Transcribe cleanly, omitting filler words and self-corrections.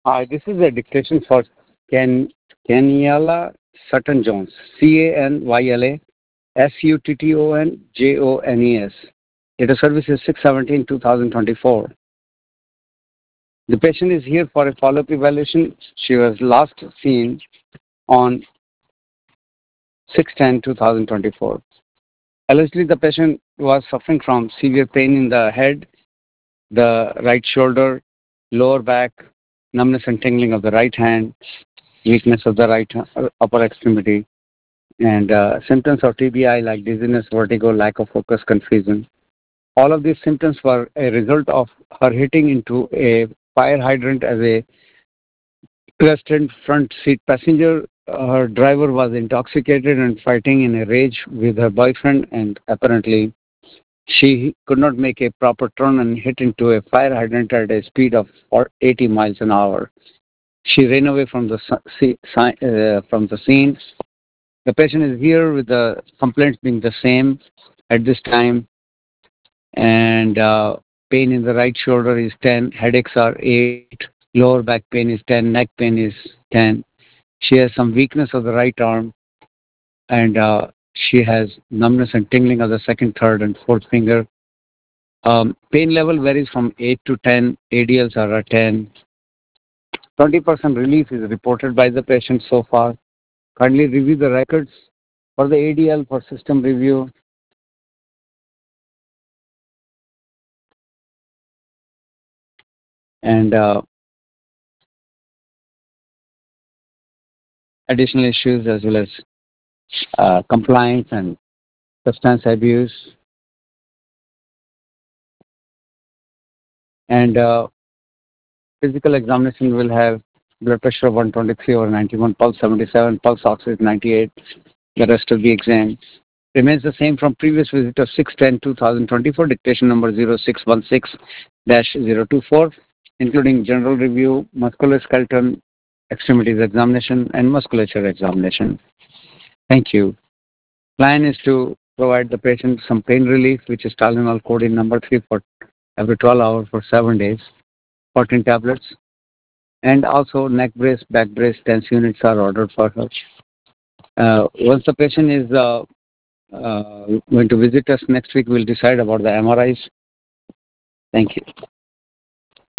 Hi, this is a dictation for Kenyala Sutton Jones. CanylaSuttonJones. Date of service is 6/17/2024. The patient is here for a follow-up evaluation. She was last seen on 6/10/2024. Allegedly, the patient was suffering from severe pain in the head, the right shoulder, lower back, numbness and tingling of the right hand, weakness of the upper extremity, and symptoms of TBI like dizziness, vertigo, lack of focus, confusion. All of these symptoms were a result of her hitting into a fire hydrant as a resident front seat passenger. Her driver was intoxicated and fighting in a rage with her boyfriend, and apparently she could not make a proper turn and hit into a fire hydrant at a speed of 80 miles an hour. She ran away from the scene. The patient is here with the complaints being the same at this time, and pain in the right shoulder is 10, headaches are 8, lower back pain is 10, neck pain is 10. She has some weakness of the right arm, and she has numbness and tingling of the second, third, and fourth finger. Pain level varies from 8 to 10. ADLs are at 10. 20% relief is reported by the patient so far. Kindly review the records for the ADL for system review. And additional issues as well as compliance and substance abuse. And physical examination will have blood pressure of 123/91, pulse 77, pulse oxygen 98. The rest of the exam remains the same from previous visit of 6/10/2024, dictation number 0616-024, including general review, musculoskeletal extremities examination, and musculature examination. Thank you. Plan is to provide the patient some pain relief, which is Tylenol codeine number 3 for every 12 hours for 7 days, 14 tablets, and also neck brace, back brace, 10 units are ordered for her. Once the patient is going to visit us next week, we'll decide about the MRIs. Thank you.